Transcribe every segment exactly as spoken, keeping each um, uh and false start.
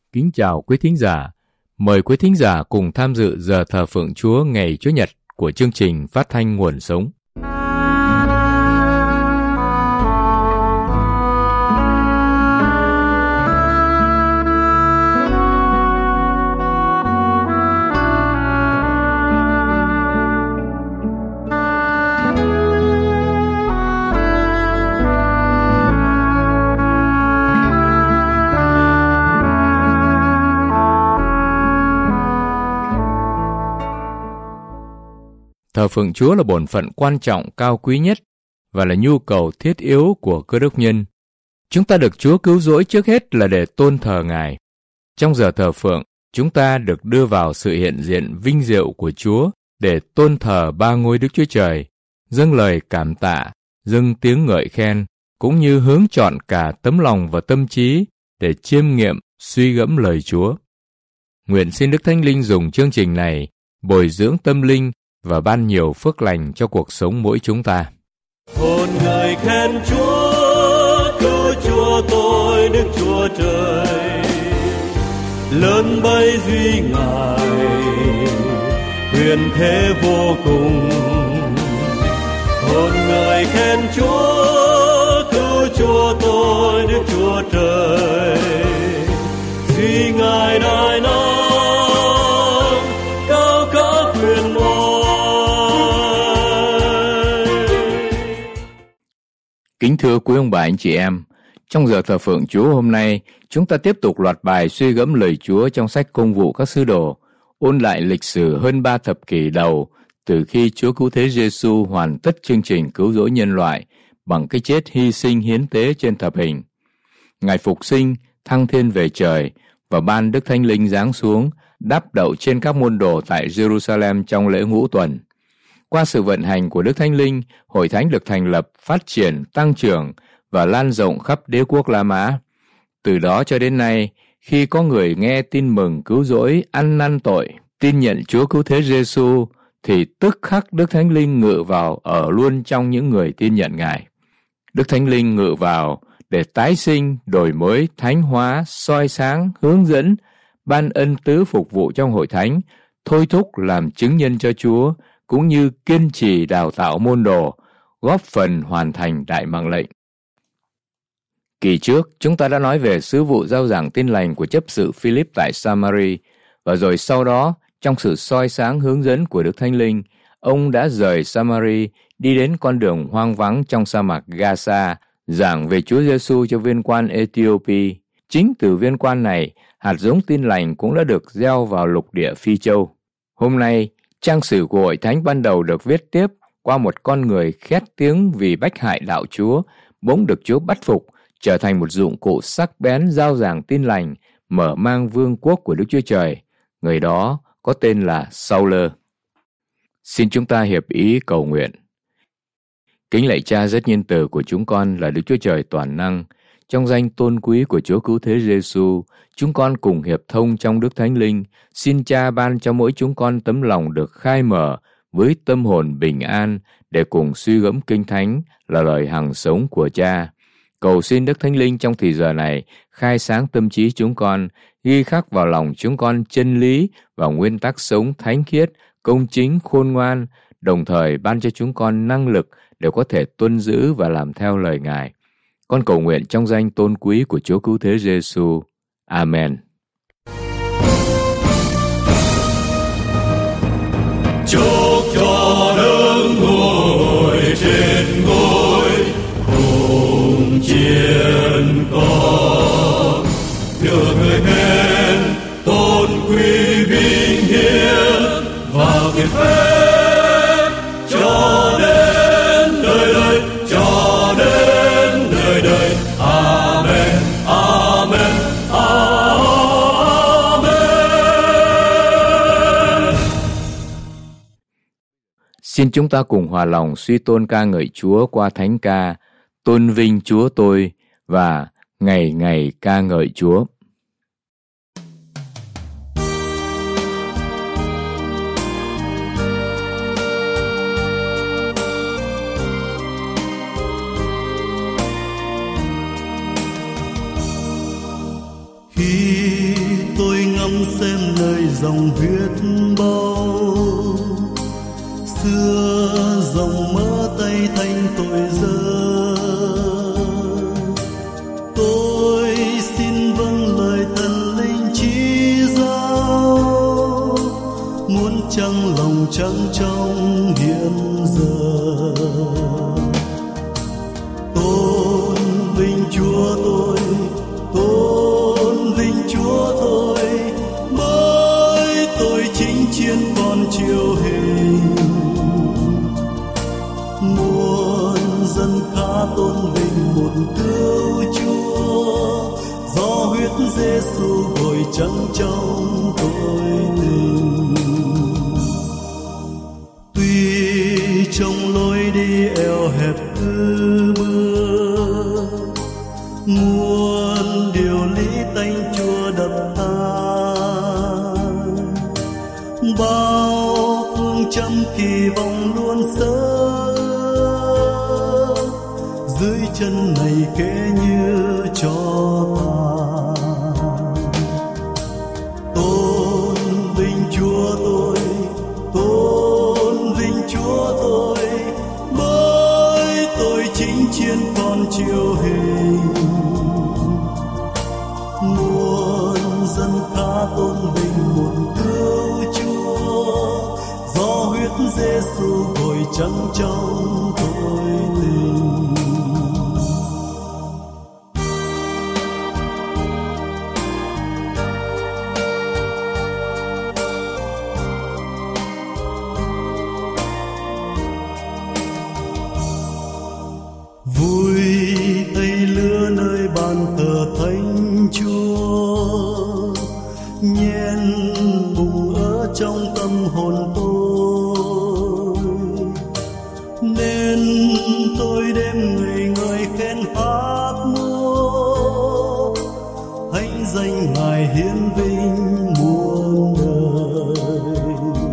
Kính chào quý thính giả. Mời quý thính giả cùng tham dự giờ thờ phượng Chúa ngày Chúa Nhật của chương trình Phát thanh Nguồn Sống. Thờ phượng Chúa là bổn phận quan trọng cao quý nhất và là nhu cầu thiết yếu của cơ đốc nhân. Chúng ta được Chúa cứu rỗi trước hết là để tôn thờ Ngài. Trong giờ thờ phượng, chúng ta được đưa vào sự hiện diện vinh diệu của Chúa để tôn thờ ba ngôi Đức Chúa Trời, dâng lời cảm tạ, dâng tiếng ngợi khen, cũng như hướng chọn cả tấm lòng và tâm trí để chiêm nghiệm, suy gẫm lời Chúa. Nguyện xin Đức Thánh Linh dùng chương trình này bồi dưỡng tâm linh và ban nhiều phước lành cho cuộc sống mỗi chúng ta. Hồn người khen Chúa, cứu Chúa tôi Đức Chúa Trời, lớn bấy duy Ngài, quyền thế vô cùng. Hồn người khen Chúa, cứu Chúa tôi Đức Chúa Trời, duy Ngài đại năng. Kính thưa quý ông bà anh chị em, trong giờ thờ phượng Chúa hôm nay, chúng ta tiếp tục loạt bài suy gẫm lời Chúa trong sách Công vụ các sứ đồ, ôn lại lịch sử hơn ba thập kỷ đầu từ khi Chúa Cứu Thế Giêsu hoàn tất chương trình cứu rỗi nhân loại bằng cái chết hy sinh hiến tế trên thập hình. Ngài phục sinh, thăng thiên về trời và ban Đức Thánh Linh giáng xuống, đáp đậu trên các môn đồ tại Jerusalem trong lễ ngũ tuần. Qua sự vận hành của Đức Thánh Linh, Hội Thánh được thành lập, phát triển, tăng trưởng và lan rộng khắp đế quốc La Mã. Từ đó cho đến nay, khi có người nghe tin mừng cứu rỗi, ăn năn tội, tin nhận Chúa Cứu Thế Giêsu, thì tức khắc Đức Thánh Linh ngự vào ở luôn trong những người tin nhận Ngài. Đức Thánh Linh ngự vào để tái sinh, đổi mới, thánh hóa, soi sáng, hướng dẫn, ban ân tứ phục vụ trong Hội Thánh, thôi thúc làm chứng nhân cho Chúa, cũng như kiên trì đào tạo môn đồ, góp phần hoàn thành đại mạng lệnh. Kỳ trước, chúng ta đã nói về sứ vụ rao giảng tin lành của chấp sự Philip tại Samari, và rồi sau đó, trong sự soi sáng hướng dẫn của Đức Thánh Linh, ông đã rời Samari đi đến con đường hoang vắng trong sa mạc Gaza, giảng về Chúa Giêsu cho viên quan Ethiopia. Chính từ viên quan này, hạt giống tin lành cũng đã được gieo vào lục địa Phi Châu. Hôm nay, trang sử của Hội Thánh ban đầu được viết tiếp qua một con người khét tiếng vì bách hại đạo Chúa, bỗng được Chúa bắt phục, trở thành một dụng cụ sắc bén rao giảng tin lành, mở mang vương quốc của Đức Chúa Trời. Người đó có tên là Sauler. Xin chúng ta hiệp ý cầu nguyện. Kính lạy Cha rất nhân từ của chúng con là Đức Chúa Trời toàn năng, trong danh tôn quý của Chúa Cứu Thế Giêsu, chúng con cùng hiệp thông trong Đức Thánh Linh, xin Cha ban cho mỗi chúng con tấm lòng được khai mở với tâm hồn bình an để cùng suy gẫm Kinh Thánh là lời hằng sống của Cha. Cầu xin Đức Thánh Linh trong thì giờ này khai sáng tâm trí chúng con, ghi khắc vào lòng chúng con chân lý và nguyên tắc sống thánh khiết, công chính, khôn ngoan, đồng thời ban cho chúng con năng lực để có thể tuân giữ và làm theo lời Ngài. Con cầu nguyện trong danh tôn quý của Chúa Cứu Thế Giêsu. Amen. Chúc cho Đấng ngồi trên ngôi cùng chiến có, được người khen tôn quý vinh hiển và kiệt phép cho đến đời đời, cho đến đời đời. Amen, amen, amen. Xin chúng ta cùng hòa lòng suy tôn ca ngợi Chúa qua thánh ca Tôn vinh Chúa tôi và Ngày ngày ca ngợi Chúa. Khi xem nơi dòng huyết bao, xưa dòng mỡ tay thanh tội dơ. Tôi xin vâng lời thần linh chỉ giáo, muốn trăng lòng trắng trong hiện giờ. Tôn vinh Chúa tôi, tôn vinh Chúa tôi, mới tôi chính chiến còn chiêu hình. Muôn dân khá tôn vinh một cứu Chúa, do huyết Giêsu gội trắng trong tội tình. Tuy trong lối đi eo hẹp cứ bước, muôn điều lý tanh chua đập tan, bao phương châm kỳ vọng luôn sơ, dưới chân này kể như cho tàn. Tôn vinh Chúa tôi, tôn vinh Chúa tôi, mới tôi chính chiến còn chiêu hình. Muôn dân khá tôn vinh một cứu Chúa, do huyết Giêsu gội trắng trong tội tình. Vui tay lứa nơi bàn thờ Thánh Chúa, nhen bùng ở trong tâm hồn tôi, nên tôi đêm người người khen hát múa, thánh danh Ngài hiển vinh muôn đời.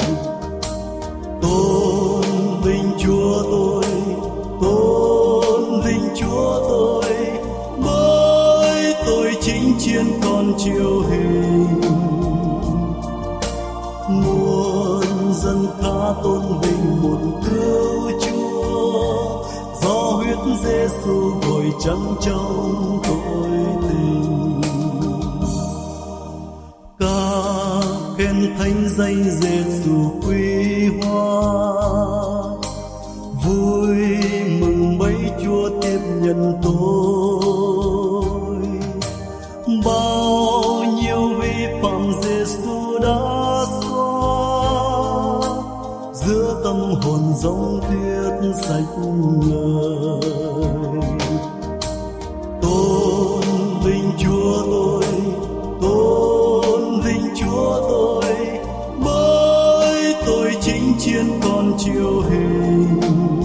Tôn vinh Chúa tôi, tôn vinh Chúa tôi, mới tôi chính chiến còn chiêu hình. Muôn dân khá tôn vinh một cứu Chúa, do huyết Giêsu gội trắng trong tội tình. Ca khen thánh danh Giêsu quý hóa, vui mừng mấy Chúa tiếp nhận tôi. Bao nhiêu vi phạm Giêsu đã xóa, giữa tâm hồn giống tuyết sạch ngời. Tôn vinh Chúa tôi, tôn vinh Chúa tôi, mới tôi chính chiến còn chiêu hình.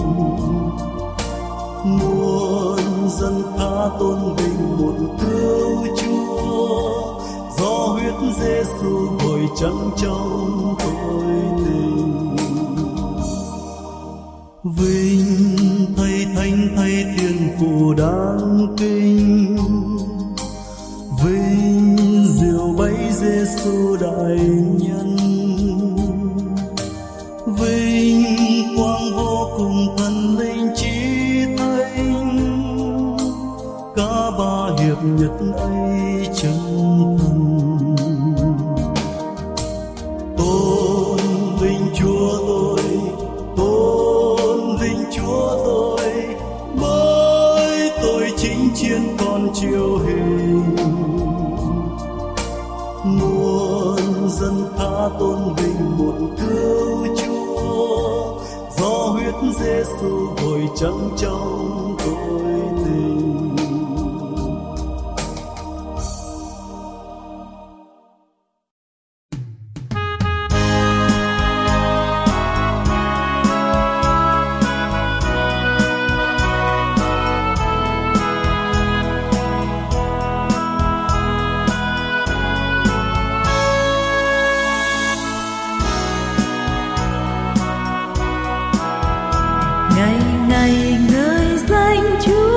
Muôn dân khá tôn vinh một cứu Chúa, do huyết Giêsu gội trắng trong tội tình. Vinh thay thánh thay thiên phụ đáng kinh, vinh diệu bấy Giêsu đại nhân, vinh quang vô cùng thần linh chí thánh, cả ba hiệp nhất ấy chân thần. Tôn vinh Chúa tôi, tôn vinh Chúa tôi, mới tôi chính chiến còn chiêu hình. Muôn dân khá tôn vinh một cứu Chúa, do huyết Giêsu gội trắng trong tội tình. Ngày ngày ngợi danh Chúa,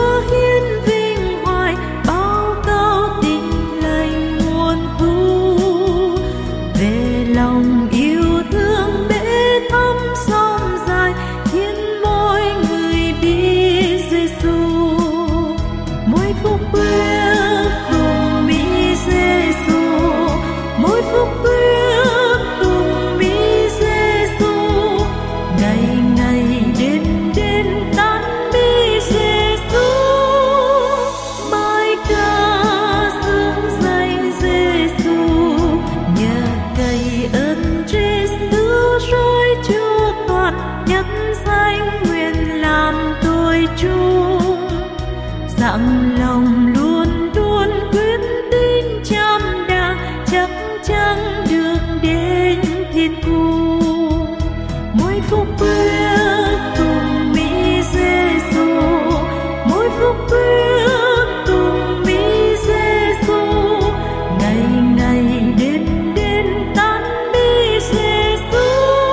Thiên Thu. Mỗi phút bước cùng Mỹ Giêsu, mỗi phút bước cùng Mỹ Giêsu, ngày ngày đêm đêm tán Mỹ Giêsu,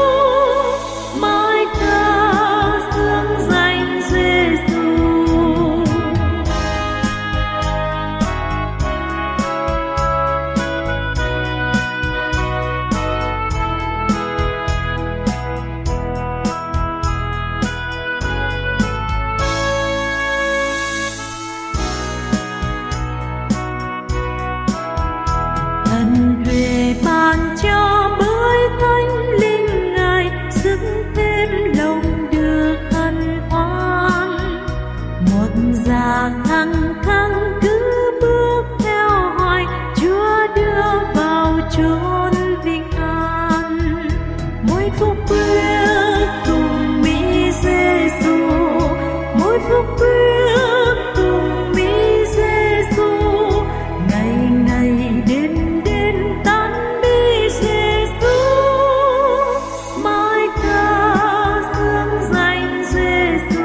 mãi ca dương danh Giêsu. Ân huệ ban cho bởi Thánh Linh Ngài, sức thêm lòng được hân hoan. Một già khăng khăng cứ bước theo hoài, Chúa đưa vào chốn vinh an. Mỗi phút bước cùng Mỹ Giêsu, mỗi phút bước cùng Mỹ Giêsu, ngày ngày đêm đêm tán Mỹ Giêsu, mãi ca dương danh Giêsu.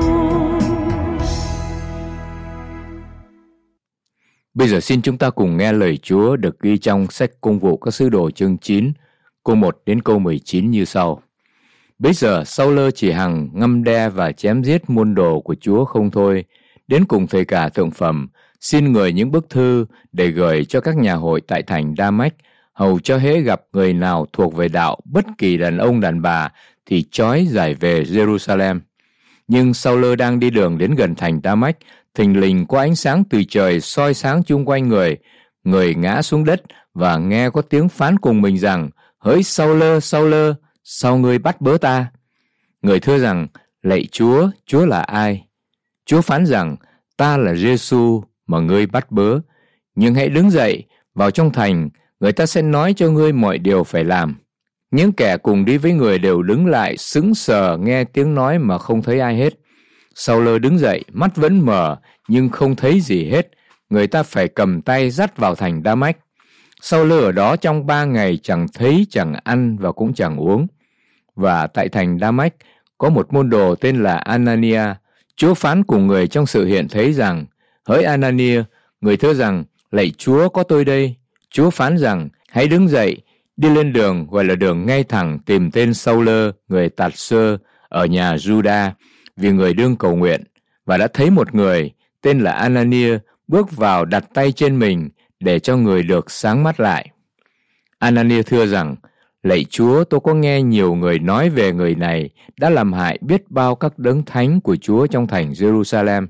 Bây giờ xin chúng ta cùng nghe lời Chúa được ghi trong sách Công vụ các sứ đồ chương chín, câu một đến câu mười chín như sau. Bấy giờ Sau-lơ chỉ hằng ngâm đe và chém giết môn đồ của Chúa không thôi, đến cùng thầy cả thượng phẩm, xin người những bức thư để gửi cho các nhà hội tại thành Đa-mách, hầu cho hễ gặp người nào thuộc về đạo, bất kỳ đàn ông đàn bà, thì trói giải về Jerusalem. Nhưng Sau-lơ đang đi đường đến gần thành Đa-mách, thình lình có ánh sáng từ trời soi sáng chung quanh người. Người ngã xuống đất và nghe có tiếng phán cùng mình rằng: Hỡi Sau-lơ, Sau-lơ, sao ngươi bắt bớ ta? Người thưa rằng: Lạy Chúa, Chúa là ai? Chúa phán rằng: Ta là Giê-xu mà ngươi bắt bớ. Nhưng hãy đứng dậy, vào trong thành, người ta sẽ nói cho ngươi mọi điều phải làm. Những kẻ cùng đi với người đều đứng lại, sững sờ nghe tiếng nói mà không thấy ai hết. Sau-lơ đứng dậy, mắt vẫn mở, nhưng không thấy gì hết. Người ta phải cầm tay dắt vào thành Đa-mách. Sau-lơ ở đó trong ba ngày chẳng thấy, chẳng ăn và cũng chẳng uống. Và tại thành Đa-mách có một môn đồ tên là Anania. Chúa phán cùng người trong sự hiện thấy rằng: Hỡi Anania, người thưa rằng: Lạy Chúa, có tôi đây. Chúa phán rằng: Hãy đứng dậy, đi lên đường gọi là đường ngay thẳng, tìm tên Sau-lơ người Tạt-sơ ở nhà Giuđa, vì người đương cầu nguyện. Và đã thấy một người tên là Anania bước vào đặt tay trên mình để cho người được sáng mắt lại. Anania thưa rằng: Lạy Chúa, tôi có nghe nhiều người nói về người này đã làm hại biết bao các đấng thánh của Chúa trong thành Jerusalem.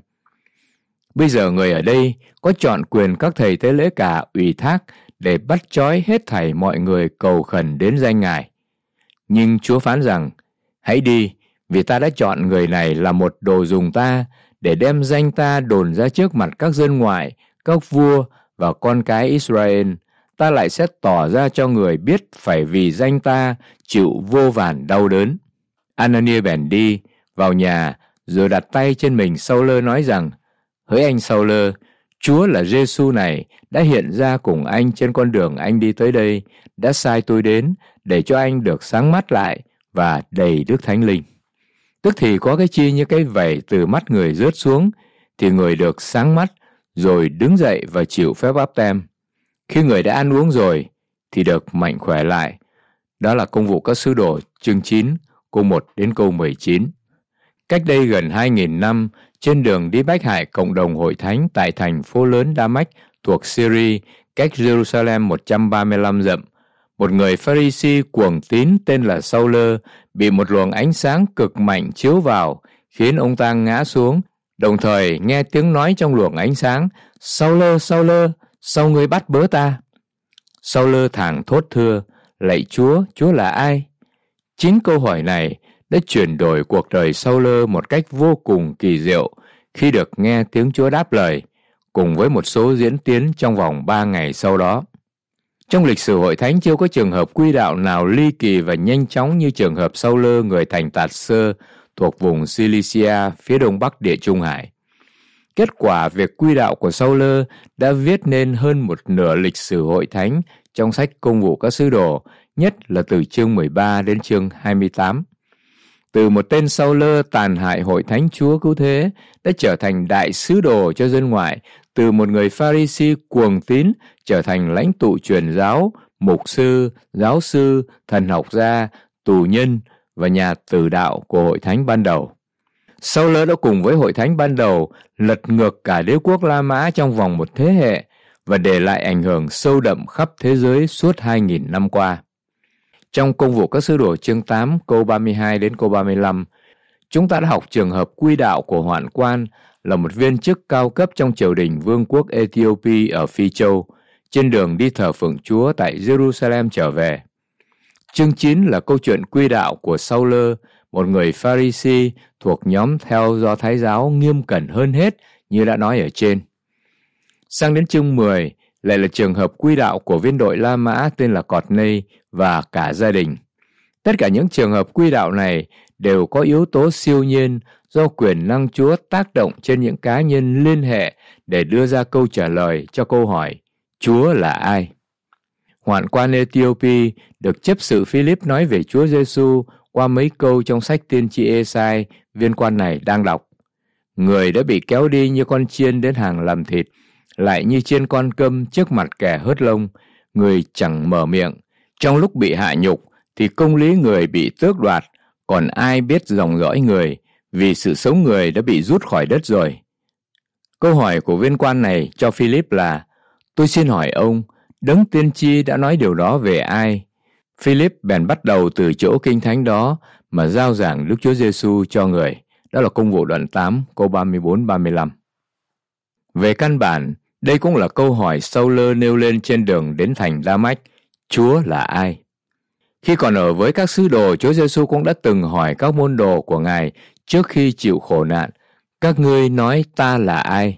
Bây giờ người ở đây có chọn quyền các thầy tế lễ cả ủy thác để bắt trói hết thảy mọi người cầu khẩn đến danh Ngài. Nhưng Chúa phán rằng: Hãy đi, vì ta đã chọn người này là một đồ dùng ta, để đem danh ta đồn ra trước mặt các dân ngoại, các vua và con cái Israel. Ta lại sẽ tỏ ra cho người biết phải vì danh ta chịu vô vàn đau đớn. Anania bèn đi vào nhà, rồi đặt tay trên mình Sau-lơ nói rằng: Hỡi anh Sau-lơ, Chúa là Giê-xu này đã hiện ra cùng anh trên con đường anh đi tới đây, đã sai tôi đến để cho anh được sáng mắt lại và đầy Đức Thánh Linh. Tức thì có cái chi như cái vẩy từ mắt người rớt xuống, thì người được sáng mắt, rồi đứng dậy và chịu phép báp têm. Khi người đã ăn uống rồi, thì được mạnh khỏe lại. Đó là Công vụ các sứ đồ chương chín, câu một đến câu mười chín. Cách đây gần hai nghìn năm, trên đường đi bách hại cộng đồng hội thánh tại thành phố lớn Đa-mách thuộc Syria, cách Jerusalem một trăm ba mươi lăm dặm, một người Pha-ri-si cuồng tín tên là Sau-lơ bị một luồng ánh sáng cực mạnh chiếu vào, khiến ông ta ngã xuống, đồng thời nghe tiếng nói trong luồng ánh sáng: Sau-lơ, Sau-lơ, sao ngươi bắt bớ ta? Sau-lơ thảng thốt thưa: Lạy Chúa, Chúa là ai? Chính câu hỏi này đã chuyển đổi cuộc đời Sau-lơ một cách vô cùng kỳ diệu khi được nghe tiếng Chúa đáp lời, cùng với một số diễn tiến trong vòng ba ngày sau đó. Trong lịch sử hội thánh chưa có trường hợp quy đạo nào ly kỳ và nhanh chóng như trường hợp Sau-lơ người thành Tạt-sơ thuộc vùng Cilicia phía đông bắc Địa Trung Hải. Kết quả việc quy đạo của Sau-lơ đã viết nên hơn một nửa lịch sử hội thánh trong sách Công vụ các sứ đồ, nhất là từ chương mười ba đến chương hai mươi tám. Từ một tên sau lơ tàn hại hội thánh Chúa Cứu Thế đã trở thành đại sứ đồ cho dân ngoại, từ một người Pha-ri-si cuồng tín trở thành lãnh tụ truyền giáo, mục sư, giáo sư, thần học gia, tù nhân và nhà tử đạo của hội thánh ban đầu. Sau lơ đã cùng với hội thánh ban đầu lật ngược cả đế quốc La Mã trong vòng một thế hệ và để lại ảnh hưởng sâu đậm khắp thế giới suốt hai nghìn năm qua. Trong Công vụ các sứ đồ chương tám câu ba mươi hai đến câu ba mươi lăm, chúng ta đã học trường hợp quy đạo của Hoạn Quan là một viên chức cao cấp trong triều đình vương quốc Ethiopia ở Phi Châu, trên đường đi thờ phượng Chúa tại Jerusalem trở về. Chương chín là câu chuyện quy đạo của Sau-lơ, một người Pha-ri-si thuộc nhóm theo Do Thái giáo nghiêm cẩn hơn hết như đã nói ở trên. Sang đến chương mười lại là trường hợp quy đạo của viên đội La Mã tên là Cọt-nây và cả gia đình. Tất cả những trường hợp quy đạo này đều có yếu tố siêu nhiên do quyền năng Chúa tác động trên những cá nhân liên hệ để đưa ra câu trả lời cho câu hỏi Chúa là ai? Hoạn quan Ethiopia được chấp sự Philip nói về Chúa Giêsu qua mấy câu trong sách tiên tri Ê-sai viên quan này đang đọc. Người đã bị kéo đi như con chiên đến hàng làm thịt, lại như chiên con câm trước mặt kẻ hớt lông, người chẳng mở miệng. Trong lúc bị hạ nhục thì công lý người bị tước đoạt, còn ai biết dòng dõi người, vì sự sống người đã bị rút khỏi đất rồi. Câu hỏi của viên quan này cho Philip là: tôi xin hỏi ông, đấng tiên tri đã nói điều đó về ai? Philip bèn bắt đầu từ chỗ kinh thánh đó mà giao giảng Đức Chúa Giêsu cho người. Đó là Công vụ đoạn tám câu ba mươi bốn ba mươi lăm. Về căn bản, đây cũng là câu hỏi Sau-lơ nêu lên trên đường đến thành Đa-mách: Chúa là ai? Khi còn ở với các sứ đồ, Chúa Giêsu cũng đã từng hỏi các môn đồ của Ngài trước khi chịu khổ nạn: các ngươi nói ta là ai?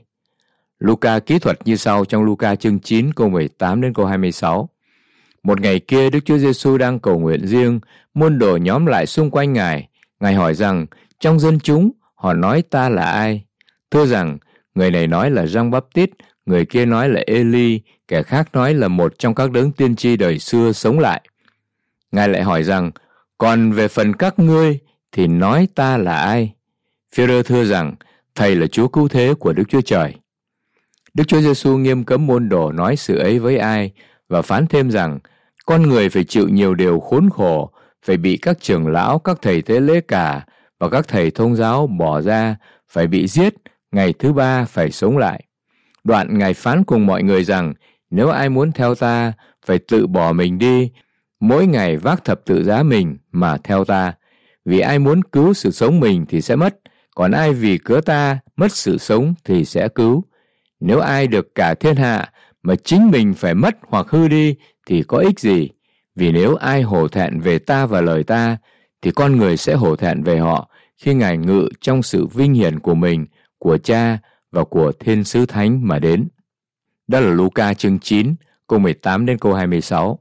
Luca kỹ thuật như sau trong Luca chương chín câu mười tám đến câu hai mươi sáu. Một ngày kia, Đức Chúa Giêsu đang cầu nguyện riêng, môn đồ nhóm lại xung quanh Ngài. Ngài hỏi rằng: trong dân chúng, họ nói ta là ai? Thưa rằng, người này nói là Giăng-Báp-tít, người kia nói là Ê-li, kẻ khác nói là một trong các đấng tiên tri đời xưa sống lại. Ngài lại hỏi rằng: còn về phần các ngươi thì nói ta là ai? Phê-rơ thưa rằng: Thầy là Chúa Cứu Thế của Đức Chúa Trời. Đức Chúa Giêsu nghiêm cấm môn đồ nói sự ấy với ai và phán thêm rằng: con người phải chịu nhiều điều khốn khổ, phải bị các trưởng lão, các thầy tế lễ cả và các thầy thông giáo bỏ ra, phải bị giết, ngày thứ ba phải sống lại. Đoạn Ngài phán cùng mọi người rằng: nếu ai muốn theo ta, phải tự bỏ mình đi, mỗi ngày vác thập tự giá mình mà theo ta. Vì ai muốn cứu sự sống mình thì sẽ mất, còn ai vì cớ ta mất sự sống thì sẽ cứu. Nếu ai được cả thiên hạ mà chính mình phải mất hoặc hư đi thì có ích gì? Vì nếu ai hổ thẹn về ta và lời ta, thì con người sẽ hổ thẹn về họ khi Ngài ngự trong sự vinh hiển của mình, của Cha và của thiên sứ thánh mà đến. Đó là Luca chương chín, câu mười tám đến câu hai mươi sáu.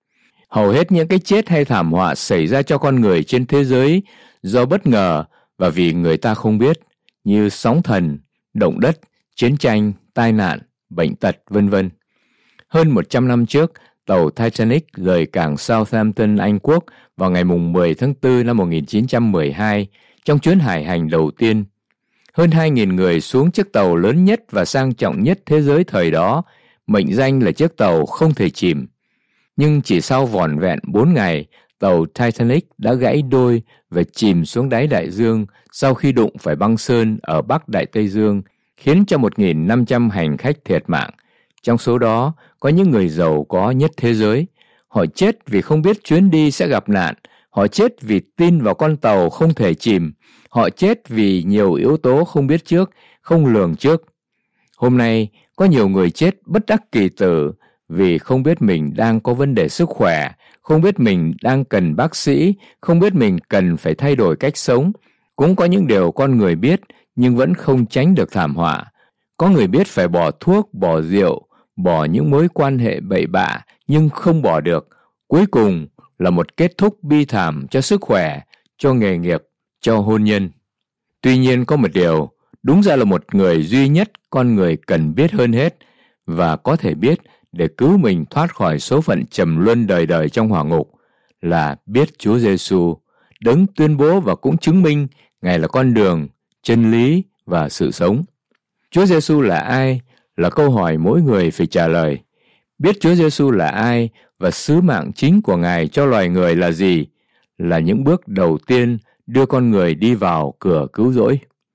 Hầu hết những cái chết hay thảm họa xảy ra cho con người trên thế giới do bất ngờ và vì người ta không biết, như sóng thần, động đất, chiến tranh, tai nạn, bệnh tật, vân vân. Hơn một trăm năm trước, tàu Titanic rời cảng Southampton, Anh Quốc vào ngày mười tháng tư năm một nghìn chín trăm mười hai trong chuyến hải hành đầu tiên. Hơn hai nghìn người xuống chiếc tàu lớn nhất và sang trọng nhất thế giới thời đó, mệnh danh là chiếc tàu không thể chìm. Nhưng chỉ sau vỏn vẹn bốn ngày, tàu Titanic đã gãy đôi và chìm xuống đáy đại dương sau khi đụng phải băng sơn ở Bắc Đại Tây Dương, khiến cho một nghìn năm trăm hành khách thiệt mạng. Trong số đó, có những người giàu có nhất thế giới. Họ chết vì không biết chuyến đi sẽ gặp nạn. Họ chết vì tin vào con tàu không thể chìm. Họ chết vì nhiều yếu tố không biết trước, không lường trước. Hôm nay, có nhiều người chết bất đắc kỳ tử vì không biết mình đang có vấn đề sức khỏe, không biết mình đang cần bác sĩ, không biết mình cần phải thay đổi cách sống. Cũng có những điều con người biết nhưng vẫn không tránh được thảm họa. Có người biết phải bỏ thuốc, bỏ rượu, bỏ những mối quan hệ bậy bạ nhưng không bỏ được. Cuối cùng là một kết thúc bi thảm cho sức khỏe, cho nghề nghiệp, cho hôn nhân. Tuy nhiên có một điều, đúng ra là một người duy nhất con người cần biết hơn hết và có thể biết để cứu mình thoát khỏi số phận trầm luân đời đời trong hỏa ngục. là biết Chúa Giêsu, Đấng tuyên bố và cũng chứng minh Ngài là con đường, chân lý và sự sống. Chúa Giêsu là ai là câu hỏi mỗi người phải trả lời. Biết Chúa Giêsu là ai và sứ mạng chính của Ngài cho loài người là gì là những bước đầu tiên đưa con người đi vào cửa cứu rỗi.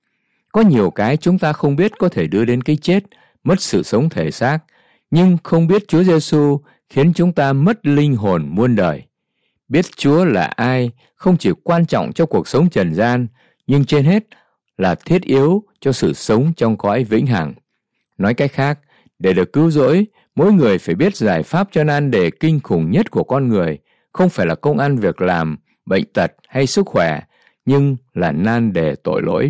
Có nhiều cái chúng ta không biết có thể đưa đến cái chết, mất sự sống thể xác, nhưng không biết Chúa Giêsu khiến chúng ta mất linh hồn muôn đời. Biết Chúa là ai không chỉ quan trọng cho cuộc sống trần gian, nhưng trên hết là thiết yếu cho sự sống trong cõi vĩnh hằng. Nói cách khác, để được cứu rỗi, mỗi người phải biết giải pháp cho nan đề kinh khủng nhất của con người, không phải là công ăn việc làm, bệnh tật hay sức khỏe, nhưng là nan đề tội lỗi.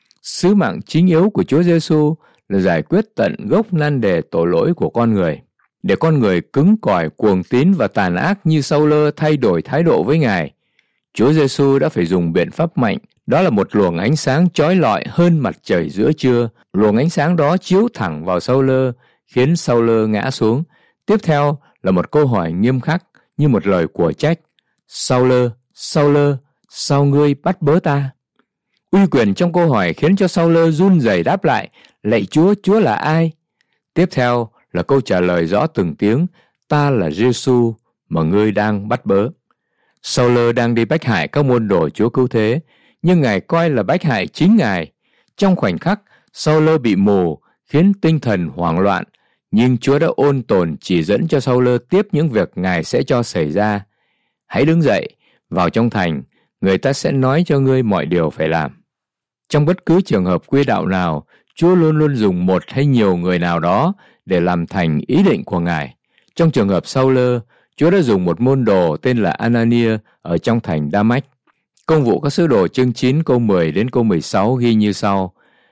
Sứ mạng chính yếu của Chúa Giêsu là giải quyết tận gốc nan đề tội lỗi của con người. Để con người cứng cỏi, cuồng tín và tàn ác như Sau-lơ thay đổi thái độ với Ngài, Chúa Giêsu đã phải dùng biện pháp mạnh. Đó là một luồng ánh sáng chói lọi hơn mặt trời giữa trưa. Luồng ánh sáng đó chiếu thẳng vào Sau-lơ, khiến Sau-lơ ngã xuống. Tiếp theo là một câu hỏi nghiêm khắc như một lời của trách. Sau-lơ, Sau-lơ, sao ngươi bắt bớ ta? Uy quyền trong câu hỏi khiến cho Sau-lơ run rẩy đáp lại, lạy Chúa, Chúa là ai? Tiếp theo là câu trả lời rõ từng tiếng, ta là Giêsu mà ngươi đang bắt bớ. Sau-lơ đang đi bách hại các môn đồ Chúa cứu thế, nhưng Ngài coi là bách hại chính Ngài. Trong khoảnh khắc, Sau-lơ bị mù, khiến tinh thần hoảng loạn, nhưng Chúa đã ôn tồn chỉ dẫn cho Sau-lơ tiếp những việc Ngài sẽ cho xảy ra. Hãy đứng dậy, vào trong thành, người ta sẽ nói cho ngươi mọi điều phải làm. Trong bất cứ trường hợp quy đạo nào, Chúa luôn luôn dùng một hay nhiều người nào đó để làm thành ý định của Ngài. Trong trường hợp Sau-lơ, Chúa đã dùng một môn đồ tên là Anania ở trong thành Đa-mách. Công vụ các sứ đồ chương chín câu mười đến câu mười sáu ghi như sau.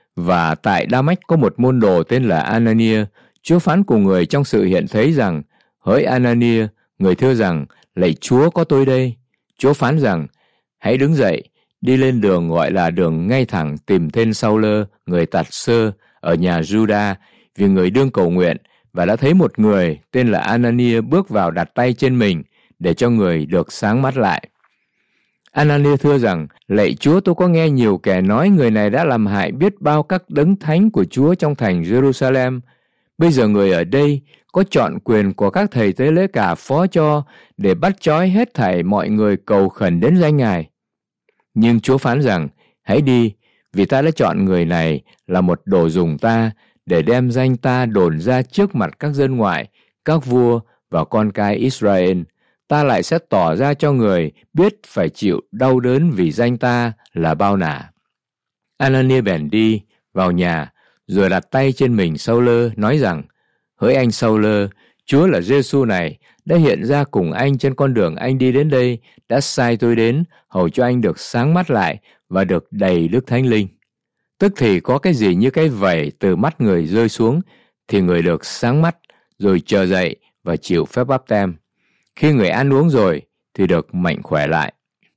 Và tại Đa-mách có một môn đồ tên là Anania. Chúa phán cùng người trong sự hiện thấy rằng, hỡi Anania, người thưa rằng, lạy Chúa có tôi đây. Chúa phán rằng, hãy đứng dậy, đi lên đường gọi là đường ngay thẳng tìm tên Sau-lơ, người Tạt Sơ, ở nhà Juda, vì người đương cầu nguyện, và đã thấy một người tên là Anania bước vào đặt tay trên mình để cho người được sáng mắt lại. Anania thưa rằng, lạy Chúa, tôi có nghe nhiều kẻ nói người này đã làm hại biết bao các đấng thánh của Chúa trong thành Jerusalem. Bây giờ người ở đây có chọn quyền của các thầy tế lễ cả phó cho để bắt trói hết thảy mọi người cầu khẩn đến danh Ngài. Nhưng Chúa phán rằng, hãy đi, vì ta đã chọn người này là một đồ dùng ta để đem danh ta đồn ra trước mặt các dân ngoại, các vua và con cái Israel. Ta lại sẽ tỏ ra cho người biết phải chịu đau đớn vì danh ta là bao nả. Anania bèn đi vào nhà, rồi đặt tay trên mình Sau-lơ, nói rằng, hỡi anh Sau-lơ, Chúa là Giêsu này đã hiện ra cùng anh trên con đường anh đi đến đây, đã sai tôi đến hầu cho anh được sáng mắt lại và được đầy Đức Thánh Linh. Tức thì có cái gì như cái vẩy từ mắt người rơi xuống, thì người được sáng mắt, rồi trở dậy và chịu phép báp têm. Khi người ăn uống rồi, thì được mạnh khỏe lại.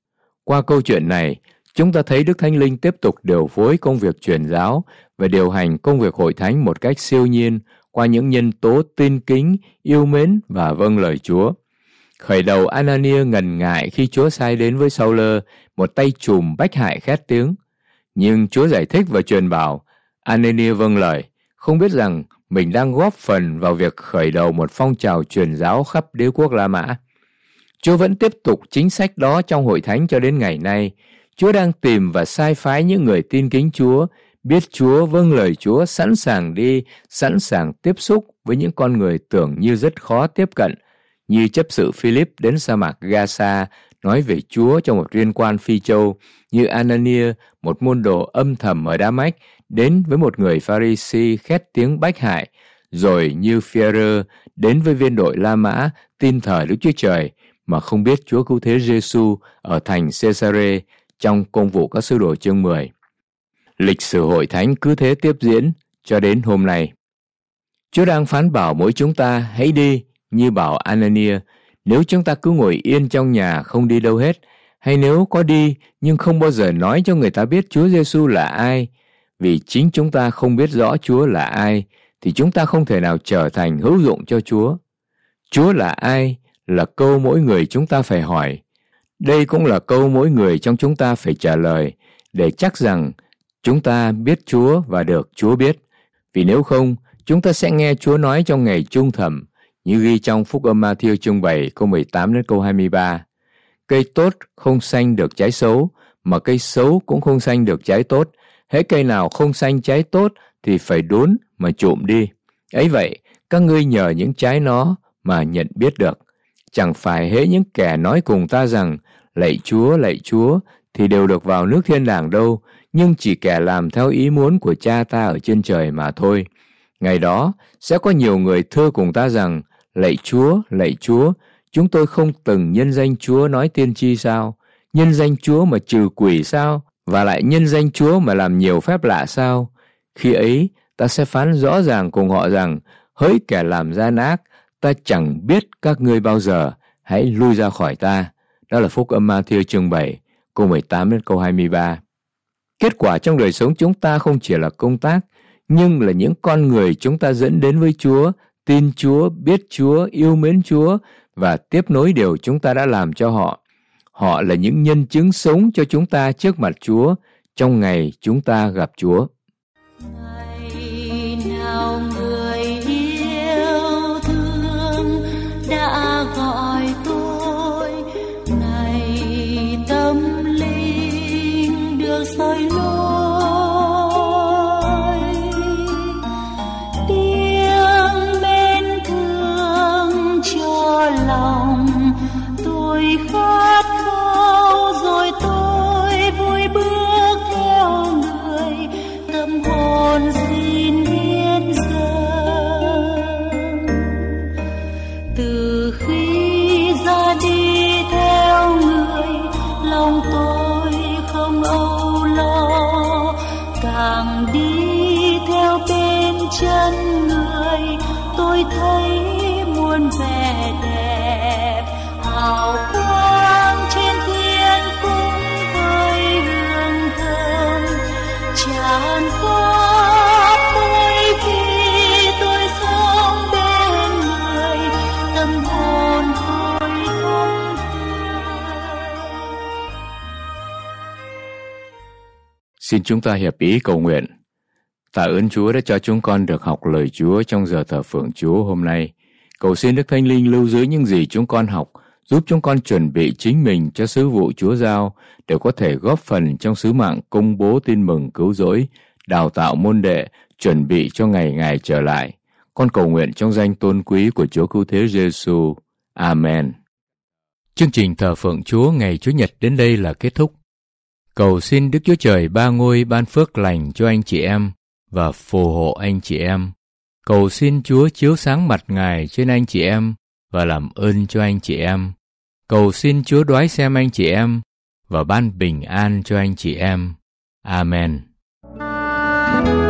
Qua câu chuyện này, chúng ta thấy Đức Thánh Linh tiếp tục điều phối công việc truyền giáo và điều hành công việc hội thánh một cách siêu nhiên qua những nhân tố tin kính, yêu mến và vâng lời Chúa. Khởi đầu Anania ngần ngại khi Chúa sai đến với Sau-lơ, một tay trùm bách hại khét tiếng. Nhưng Chúa giải thích và truyền bảo, Anania vâng lời, không biết rằng mình đang góp phần vào việc khởi đầu một phong trào truyền giáo khắp đế quốc La Mã. Chúa vẫn tiếp tục chính sách đó trong hội thánh cho đến ngày nay. Chúa đang tìm và sai phái những người tin kính Chúa, biết Chúa, vâng lời Chúa, sẵn sàng đi, sẵn sàng tiếp xúc với những con người tưởng như rất khó tiếp cận, như chấp sự Philip đến sa mạc Gaza nói về Chúa trong một liên quan Phi Châu, như Anania, một môn đồ âm thầm ở Đa-mách, đến với một người Pha-ri-si khét tiếng bách hại, rồi như Phi-e-rơ đến với viên đội La Mã tin thờ Đức Chúa Trời mà không biết Chúa Cứu Thế Giêsu ở thành Caesarea trong công vụ các sứ đồ chương mười. Lịch sử hội thánh cứ thế tiếp diễn cho đến hôm nay. Chúa đang phán bảo mỗi chúng ta hãy đi như bảo Anania. Nếu chúng ta cứ ngồi yên trong nhà không đi đâu hết, hay nếu có đi nhưng không bao giờ nói cho người ta biết Chúa Giêsu là ai, vì chính chúng ta không biết rõ Chúa là ai, thì chúng ta không thể nào trở thành hữu dụng cho Chúa. Chúa là ai là câu mỗi người chúng ta phải hỏi. Đây cũng là câu mỗi người trong chúng ta phải trả lời để chắc rằng chúng ta biết Chúa và được Chúa biết. Vì nếu không, chúng ta sẽ nghe Chúa nói trong ngày chung thẩm, như ghi trong Phúc âm Ma-thi-ơ chương bảy câu mười tám đến câu hai mươi ba. Cây tốt không sanh được trái xấu, mà cây xấu cũng không sanh được trái tốt. Hễ cây nào không sanh trái tốt thì phải đốn mà trộm đi. Ấy vậy, các ngươi nhờ những trái nó mà nhận biết được. Chẳng phải hễ những kẻ nói cùng ta rằng lạy Chúa, lạy Chúa thì đều được vào nước thiên đàng đâu, nhưng chỉ kẻ làm theo ý muốn của Cha ta ở trên trời mà thôi. Ngày đó sẽ có nhiều người thưa cùng ta rằng lạy Chúa, lạy Chúa, chúng tôi không từng nhân danh Chúa nói tiên tri sao? Nhân danh Chúa mà trừ quỷ sao? Và lại nhân danh Chúa mà làm nhiều phép lạ sao? Khi ấy ta sẽ phán rõ ràng cùng họ rằng hỡi kẻ làm gian ác, ta chẳng biết các ngươi bao giờ, hãy lui ra khỏi ta. Đó là Phúc âm Ma-thi-ơ chương bảy, câu mười tám đến câu hai mươi ba. Kết quả trong đời sống chúng ta không chỉ là công tác, nhưng là những con người chúng ta dẫn đến với Chúa, tin Chúa, biết Chúa, yêu mến Chúa và tiếp nối điều chúng ta đã làm cho họ. Họ là những nhân chứng sống cho chúng ta trước mặt Chúa trong ngày chúng ta gặp Chúa. Ngày nào người yêu thương đã gọi tôi, ngày tâm linh được soi lối, tiếng mến thương cho lòng tôi khát khao, rồi tôi vui bước theo người, tâm hồn xin hiến dâng. Từ khi ra đi theo người, lòng tôi không âu lo, càng đi theo bên chân người, tôi thấy muôn vẻ đẹp hào quang trên thiên cung với hương thơm tràn khắp tôi khi tôi sống bên người, tâm hồn tôi không tươi. Xin chúng ta hiệp ý cầu nguyện. Tạ ơn Chúa đã cho chúng con được học lời Chúa trong giờ thờ phượng Chúa hôm nay. Cầu xin Đức Thánh Linh lưu giữ những gì chúng con học, giúp chúng con chuẩn bị chính mình cho sứ vụ Chúa giao để có thể góp phần trong sứ mạng công bố tin mừng cứu rỗi, đào tạo môn đệ, chuẩn bị cho ngày Ngài trở lại. Con cầu nguyện trong danh tôn quý của Chúa Cứu Thế Giêsu. Amen. Chương trình thờ phượng Chúa ngày Chủ nhật đến đây là kết thúc. Cầu xin Đức Chúa Trời Ba Ngôi ban phước lành cho anh chị em và phù hộ anh chị em. Cầu xin Chúa chiếu sáng mặt Ngài trên anh chị em và làm ơn cho anh chị em. Cầu xin Chúa đoái xem anh chị em và ban bình an cho anh chị em. Amen.